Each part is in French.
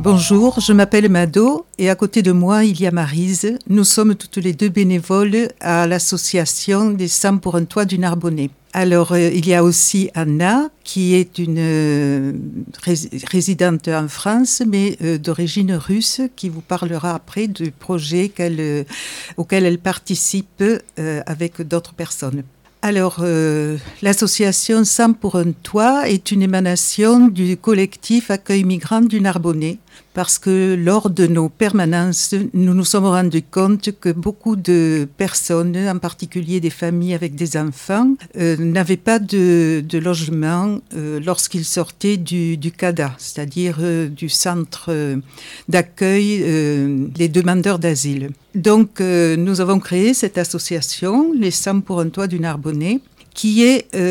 Bonjour, je m'appelle Mado et à côté de moi, il y a Maryse. Nous sommes toutes les deux bénévoles à l'association des Sans pour un toit du Narbonnais. Alors, il y a aussi Anna, qui est une résidente en France, mais d'origine russe, qui vous parlera après du projet auquel elle participe avec d'autres personnes. Alors, l'association Sans pour un toit est une émanation du collectif Accueil Migrants du Narbonnais, parce que lors de nos permanences, nous nous sommes rendus compte que beaucoup de personnes, en particulier des familles avec des enfants, n'avaient pas de logement lorsqu'ils sortaient du CADA, c'est-à-dire du centre d'accueil des demandeurs d'asile. Donc, nous avons créé cette association, les Sans pour un toit du Narbonnais, qui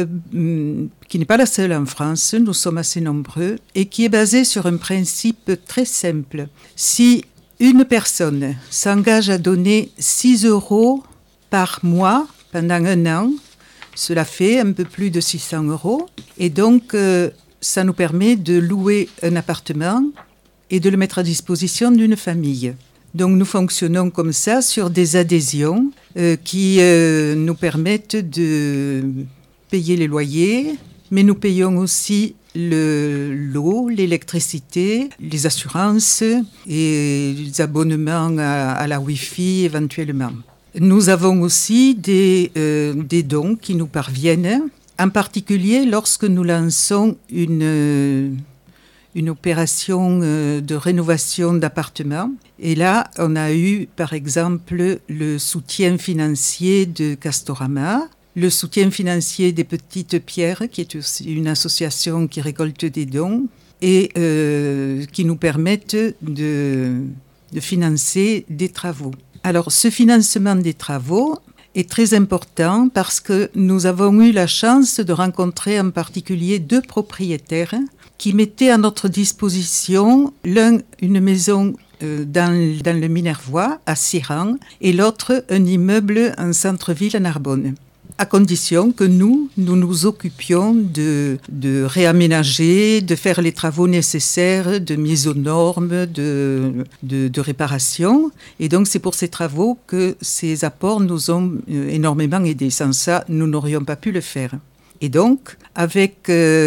n'est pas la seule en France, nous sommes assez nombreux, et qui est basée sur un principe très simple. Si une personne s'engage à donner 6 € par mois pendant 1 an, cela fait un peu plus de 600 €, et donc ça nous permet de louer un appartement et de le mettre à disposition d'une famille. Donc nous fonctionnons comme ça sur des adhésions qui nous permettent de payer les loyers, mais nous payons aussi l'eau, l'électricité, les assurances et les abonnements à la Wi-Fi éventuellement. Nous avons aussi des dons qui nous parviennent, en particulier lorsque nous lançons une opération de rénovation d'appartements. Et là, on a eu, par exemple, le soutien financier de Castorama, le soutien financier des Petites Pierres, qui est aussi une association qui récolte des dons et qui nous permettent de financer des travaux. Alors, ce financement des travaux est très important parce que nous avons eu la chance de rencontrer en particulier 2 propriétaires qui mettaient à notre disposition l'un une maison dans le Minervois, à Siran, et l'autre un immeuble en centre-ville à Narbonne, à condition que nous nous occupions de réaménager, de faire les travaux nécessaires, de mise aux normes, de réparation. Et donc c'est pour ces travaux que ces apports nous ont énormément aidés. Sans ça, nous n'aurions pas pu le faire. Et donc, avec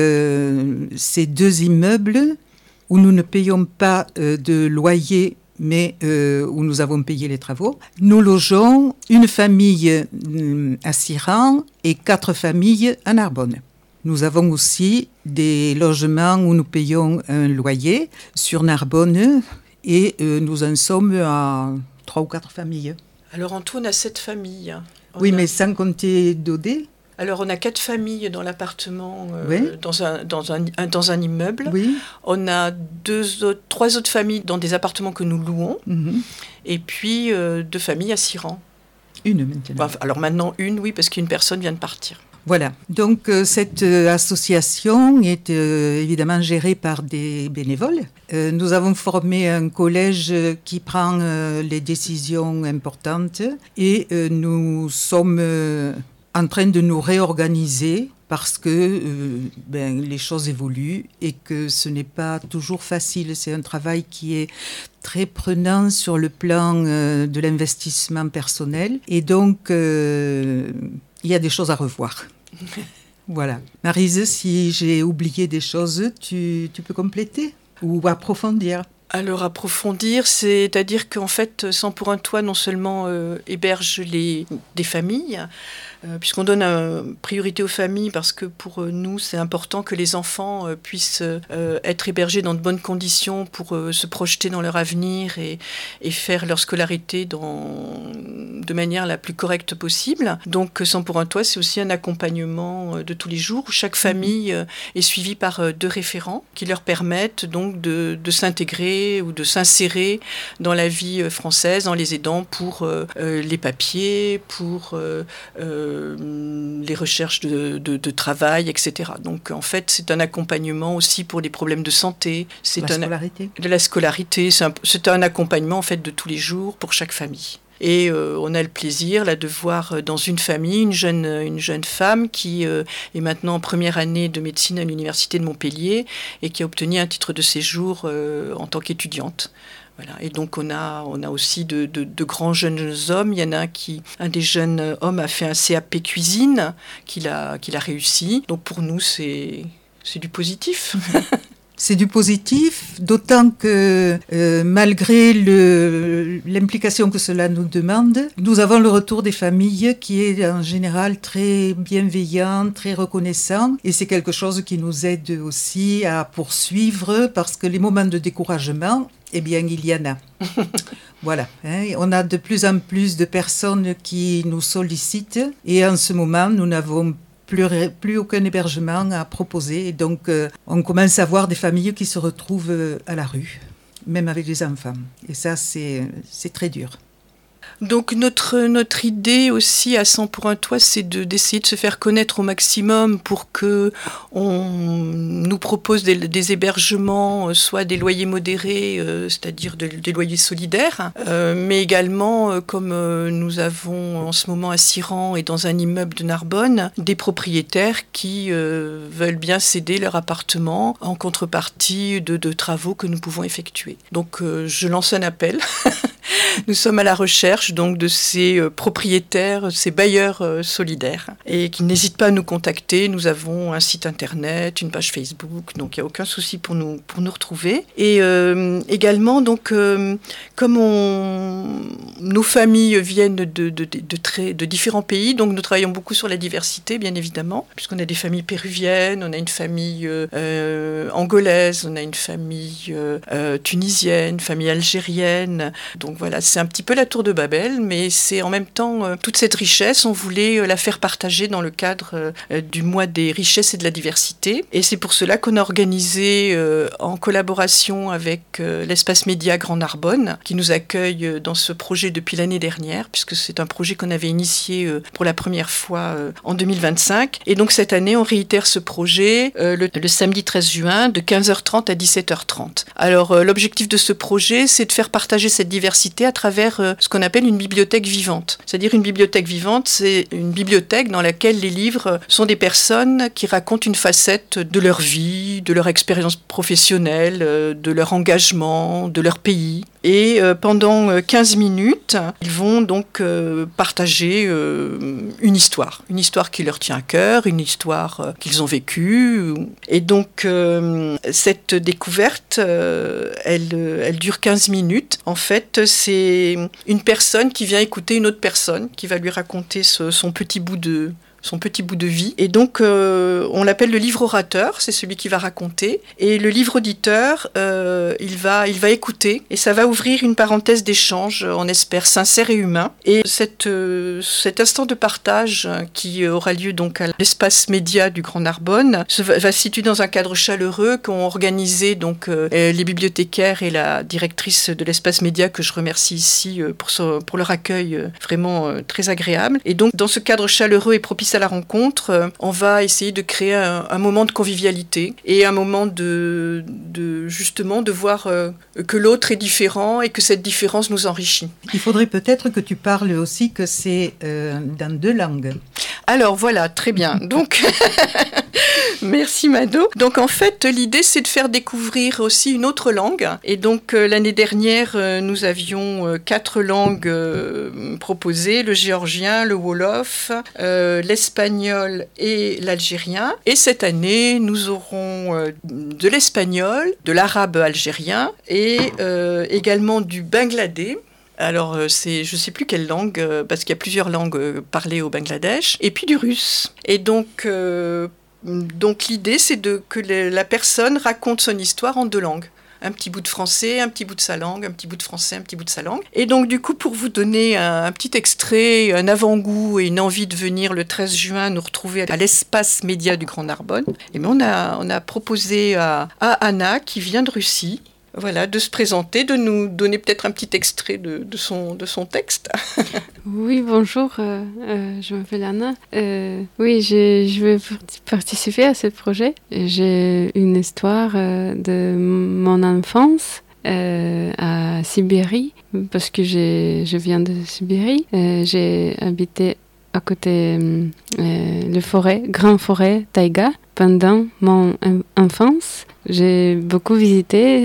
ces 2 immeubles où nous ne payons pas de loyer, mais où nous avons payé les travaux, nous logeons une famille à Siran et 4 familles à Narbonne. Nous avons aussi des logements où nous payons un loyer sur Narbonne et nous en sommes à 3 ou 4 familles. Alors en tout, on a 7 familles. Oui, mais sans compter Dodé. Alors, on a 4 familles dans l'appartement, oui. dans un immeuble. Oui. On a 3 autres familles dans des appartements que nous louons. Mm-hmm. Et puis, 2 familles à Siran. Une maintenant. Enfin, alors maintenant, une, oui, parce qu'une personne vient de partir. Voilà. Donc, cette association est évidemment gérée par des bénévoles. Nous avons formé un collège qui prend les décisions importantes et nous sommes en train de nous réorganiser parce que les choses évoluent et que ce n'est pas toujours facile. C'est un travail qui est très prenant sur le plan de l'investissement personnel. Et donc, il y a des choses à revoir. Voilà. Maryse, si j'ai oublié des choses, tu peux compléter ou approfondir? Alors, approfondir, c'est-à-dire qu'en fait, Sans pour un toit, non seulement héberge des familles, puisqu'on donne priorité aux familles, parce que pour nous, c'est important que les enfants puissent être hébergés dans de bonnes conditions pour se projeter dans leur avenir et faire leur scolarité de manière la plus correcte possible. Donc, Sans pour un toit, c'est aussi un accompagnement de tous les jours, où chaque famille est suivie par 2 référents qui leur permettent donc de s'intégrer ou de s'insérer dans la vie française en les aidant pour les papiers, pour les recherches de travail, etc. Donc en fait, c'est un accompagnement aussi pour les problèmes de santé. C'est de la scolarité. C'est un accompagnement en fait de tous les jours pour chaque famille. Et on a le plaisir là, de voir dans une famille une jeune femme qui est maintenant en première année de médecine à l'université de Montpellier et qui a obtenu un titre de séjour en tant qu'étudiante. Voilà. Et donc on a aussi de grands jeunes hommes. Il y en a un des jeunes hommes a fait un CAP cuisine qu'il a réussi. Donc pour nous c'est du positif. C'est du positif, d'autant que malgré l'implication que cela nous demande, nous avons le retour des familles qui est en général très bienveillant, très reconnaissant, et c'est quelque chose qui nous aide aussi à poursuivre parce que les moments de découragement, eh bien, il y en a. Voilà. On a de plus en plus de personnes qui nous sollicitent et en ce moment, nous n'avons plus aucun hébergement à proposer. Et donc, on commence à voir des familles qui se retrouvent à la rue, même avec des enfants. Et ça, c'est très dur. Donc notre idée aussi à 100 pour un toit, c'est d'essayer de se faire connaître au maximum pour que on nous propose des hébergements, soit des loyers modérés, c'est-à-dire des loyers solidaires, mais également, comme nous avons en ce moment à Siran et dans un immeuble de Narbonne, des propriétaires qui veulent bien céder leur appartement en contrepartie de travaux que nous pouvons effectuer. Donc je lance un appel. Nous sommes à la recherche donc de ces propriétaires, ces bailleurs solidaires et qui n'hésitent pas à nous contacter. Nous avons un site internet, une page Facebook, donc il n'y a aucun souci pour nous retrouver. Et également donc comme nos familles viennent de différents pays, donc nous travaillons beaucoup sur la diversité bien évidemment, puisqu'on a des familles péruviennes, on a une famille angolaise, on a une famille tunisienne, une famille algérienne. Donc voilà, c'est un petit peu la tour de Babel, mais c'est en même temps toute cette richesse, on voulait la faire partager dans le cadre du mois des richesses et de la diversité. Et c'est pour cela qu'on a organisé en collaboration avec l'espace média Grand Narbonne, qui nous accueille dans ce projet depuis l'année dernière, puisque c'est un projet qu'on avait initié pour la première fois en 2025. Et donc cette année, on réitère ce projet le samedi 13 juin de 15h30 à 17h30. Alors l'objectif de ce projet, c'est de faire partager cette diversité à travers ce qu'on appelle une bibliothèque vivante. C'est-à-dire une bibliothèque vivante, c'est une bibliothèque dans laquelle les livres sont des personnes qui racontent une facette de leur vie, de leur expérience professionnelle, de leur engagement, de leur pays. Et pendant 15 minutes, ils vont donc partager une histoire qui leur tient à cœur, une histoire qu'ils ont vécue. Et donc cette découverte, elle dure 15 minutes. En fait, c'est une personne qui vient écouter une autre personne, qui va lui raconter son petit bout de vie. Et donc, on l'appelle le livre orateur, c'est celui qui va raconter. Et le livre auditeur, il va écouter. Et ça va ouvrir une parenthèse d'échange, on espère, sincère et humain. Et cet instant de partage qui aura lieu donc à l'espace média du Grand Narbonne va se situer dans un cadre chaleureux qu'ont organisé donc les bibliothécaires et la directrice de l'espace média, que je remercie ici pour leur accueil vraiment très agréable. Et donc, dans ce cadre chaleureux et propice à la rencontre, on va essayer de créer un moment de convivialité et un moment de justement de voir que l'autre est différent et que cette différence nous enrichit. Il faudrait peut-être que tu parles aussi que c'est dans 2 langues. Alors voilà, très bien. Donc, merci Mado. Donc en fait, l'idée c'est de faire découvrir aussi une autre langue. Et donc l'année dernière, nous avions 4 langues proposées, le géorgien, le wolof, l'espagnol et l'algérien. Et cette année, nous aurons de l'espagnol, de l'arabe algérien et également du bangladais. Alors, je ne sais plus quelle langue, parce qu'il y a plusieurs langues parlées au Bangladesh, et puis du russe. Et donc l'idée, c'est que la personne raconte son histoire en 2 langues. Un petit bout de français, un petit bout de sa langue, un petit bout de français, un petit bout de sa langue. Et donc, du coup, pour vous donner un petit extrait, un avant-goût et une envie de venir le 13 juin nous retrouver à l'espace média du Grand Narbonne, et bien on a proposé à Anna, qui vient de Russie, voilà, de se présenter, de nous donner peut-être un petit extrait de son texte. Oui, bonjour, je m'appelle Anna. Oui, je vais participer à ce projet. J'ai une histoire de mon enfance. à Sibérie, parce que je viens de Sibérie. J'ai habité à côté grande forêt taïga pendant mon enfance. J'ai beaucoup visité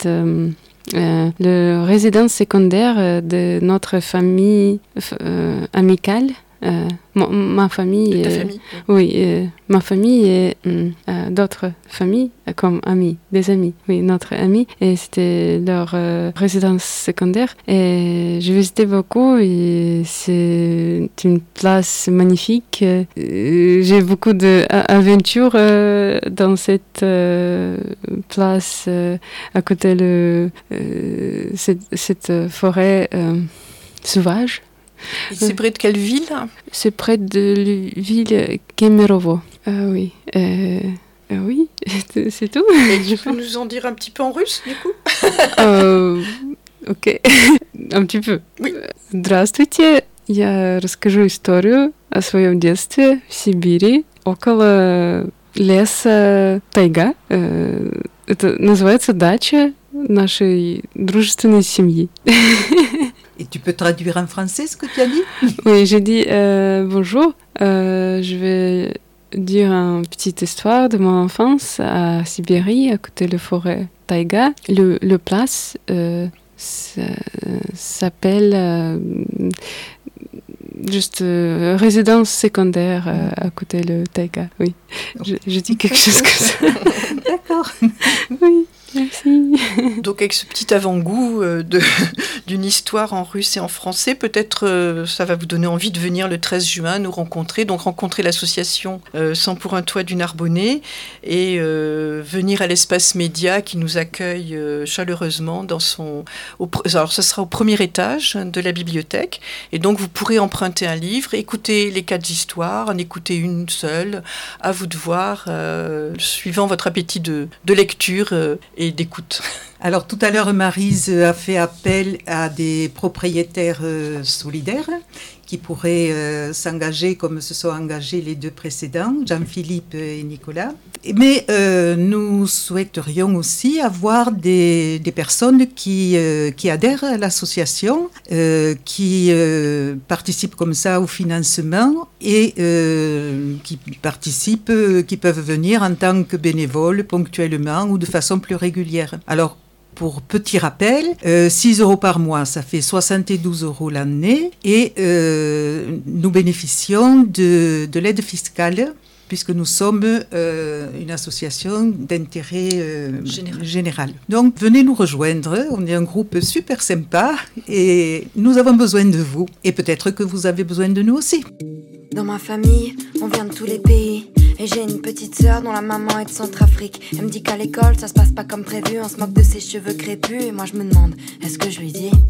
le résidence secondaire de notre famille amicale. Ma famille, ta famille. Oui, ma famille et d'autres familles comme des amis, oui, notre ami, et c'était leur résidence secondaire et je visitais beaucoup et c'est une place magnifique. J'ai beaucoup d'aventures dans cette place à côté de cette forêt sauvage. Et c'est près de quelle ville? C'est près de la ville Kemerovo. Oui. Oui, c'est tout. Et tu peux nous en dire un petit peu en russe, du coup? Ok. Un petit peu. Oui. Здравствуйте. Я расскажу историю о своем детстве в Сибири, около леса тайга. Это называется дача нашей дружественной семьи. Et tu peux traduire en français ce que tu as dit? Oui, j'ai dit bonjour. Je vais dire une petite histoire de mon enfance à Sibérie, à côté de la forêt taïga. Le place s'appelle juste résidence secondaire à côté de taïga. Oui, je dis quelque chose comme ça. D'accord. Oui. Merci. Donc avec ce petit avant-goût d'une histoire en russe et en français, peut-être ça va vous donner envie de venir le 13 juin nous rencontrer, donc rencontrer l'association 100 pour un toit du Narbonnais et venir à l'espace média qui nous accueille chaleureusement dans alors ça sera au premier étage de la bibliothèque et donc vous pourrez emprunter un livre, écouter les 4 histoires, en écouter une seule, à vous de voir, suivant votre appétit de lecture et d'écoute. Alors tout à l'heure, Maryse a fait appel à des propriétaires solidaires qui pourraient s'engager comme se sont engagés les 2 précédents, Jean-Philippe et Nicolas. Mais nous souhaiterions aussi avoir des personnes qui adhèrent à l'association, qui participent comme ça au financement et qui peuvent venir en tant que bénévoles ponctuellement ou de façon plus régulière. Alors, pour petit rappel, 6 € par mois, ça fait 72 € l'année et nous bénéficions de l'aide fiscale puisque nous sommes une association d'intérêt général. Donc, venez nous rejoindre, on est un groupe super sympa et nous avons besoin de vous. Et peut-être que vous avez besoin de nous aussi. Dans ma famille, on vient de tous les pays. Et j'ai une petite sœur dont la maman est de Centrafrique. Elle me dit qu'à l'école, ça se passe pas comme prévu. On se moque de ses cheveux crépus. Et moi je me demande, est-ce que je lui dis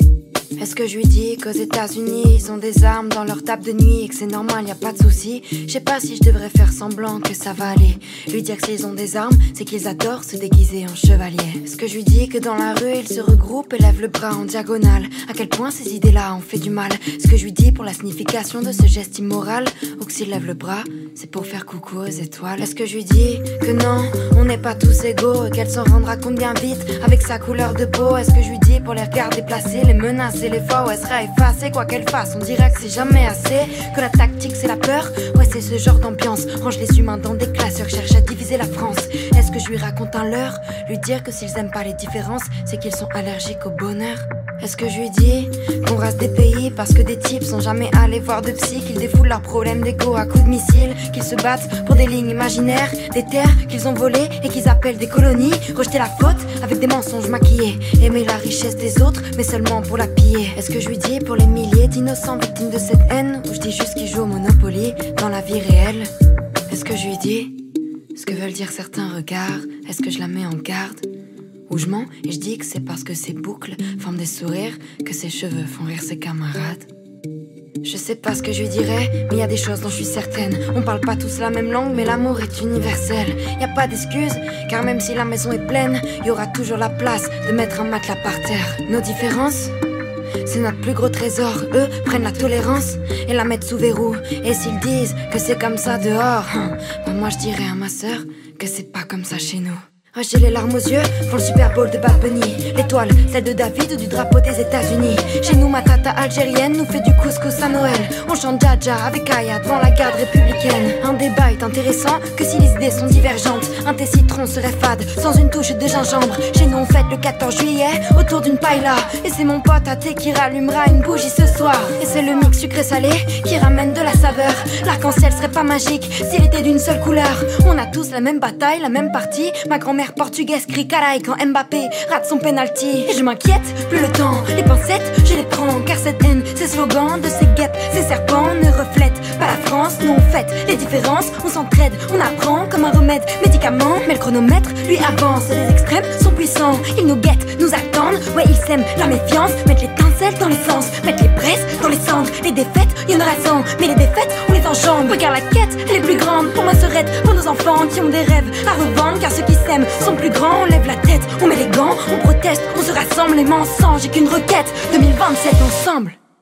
qu'aux États-Unis ils ont des armes dans leur table de nuit et que c'est normal, y a pas de souci. Je sais pas si je devrais faire semblant que ça va aller. Lui dire que s'ils ont des armes, c'est qu'ils adorent se déguiser en chevalier. Est-ce que je lui dis que dans la rue ils se regroupent et lèvent le bras en diagonale? À quel point ces idées-là ont fait du mal? Est-ce que je lui dis pour la signification de ce geste immoral? Ou que s'ils lèvent le bras, c'est pour faire coucou aux étoiles? Est-ce que je lui dis que non, on n'est pas tous égaux et qu'elle s'en rendra compte bien vite avec sa couleur de peau? Est-ce que je lui dis pour les regards déplacés, les menaces et les fois où elle sera effacée, quoi qu'elle fasse, on dirait que c'est jamais assez, que la tactique c'est la peur, ouais c'est ce genre d'ambiance, range les humains dans des classeurs, cherche à diviser la France. Est-ce que je lui raconte un leurre, lui dire que s'ils aiment pas les différences, c'est qu'ils sont allergiques au bonheur? Est-ce que je lui dis qu'on rase des pays parce que des types sont jamais allés voir de psy, qu'ils défoulent leurs problèmes d'égo à coups de missiles, qu'ils se battent pour des lignes imaginaires, des terres qu'ils ont volées et qu'ils appellent des colonies, rejeter la faute avec des mensonges maquillés, aimer la richesse des autres mais seulement pour la piller? Est-ce que je lui dis pour les milliers d'innocents victimes de cette haine, ou je dis juste qu'ils jouent au Monopoly dans la vie réelle? Est-ce que je lui dis ce que veulent dire certains regards? Est-ce que je la mets en garde? Ou je mens et je dis que c'est parce que ses boucles forment des sourires que ses cheveux font rire ses camarades? Je sais pas ce que je lui dirais, mais y a des choses dont je suis certaine. On parle pas tous la même langue, mais l'amour est universel. Y a pas d'excuse, car même si la maison est pleine, y aura toujours la place de mettre un matelas par terre. Nos différences, c'est notre plus gros trésor. Eux prennent la tolérance et la mettent sous verrou. Et s'ils disent que c'est comme ça dehors, moi je dirais à ma sœur que c'est pas comme ça chez nous. Ah, j'ai les larmes aux yeux, font le Super Bowl de Bad Bunny. L'étoile, celle de David ou du drapeau des États-Unis. Chez nous, ma tata algérienne nous fait du couscous à Noël. On chante Dja avec Aya devant la garde républicaine. Un débat est intéressant que si les idées sont divergentes. Un thé citron serait fade sans une touche de gingembre. Chez nous, on fête le 14 juillet autour d'une paella. Et c'est mon pote à thé qui rallumera une bougie ce soir. Et c'est le mix sucré-salé qui ramène de la saveur. L'arc-en-ciel serait pas magique s'il était d'une seule couleur. On a tous la même bataille, la même partie. Ma grand-mère portugaise crie caray quand Mbappé rate son penalty. Et je m'inquiète, plus le temps, les pincettes, je les prends. Car cette haine, ces slogans de ces guêpes, ces serpents ne reflètent pas la France. Nous on fête les différences, on s'entraide, on apprend comme un remède médicament. Mais le chronomètre, lui avance, les extrêmes sont puissants. Ils nous guettent, nous attendent, ouais ils sèment la méfiance. Mettre l'étincelle dans l'essence, mettre les braises dans les cendres. Les défaites, y'en aura 100, mais les défaites, on les enjambe. Regarde la quête, elle est plus grande, pour moi serait pour nos enfants qui ont des rêves à revendre. Car ceux qui s'aiment sont plus grands, on lève la tête, on met les gants, on proteste, on se rassemble, les mains ensemble. J'ai qu'une requête, 2027 ensemble.